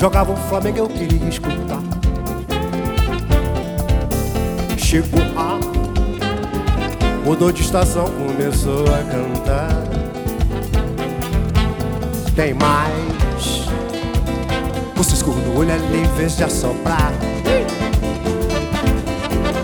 Jogava o Flamengo, eu queria escutar. Chegou a mudou de estação, começou a cantar. Tem mais, o cisco no olho ali em vez de assoprar.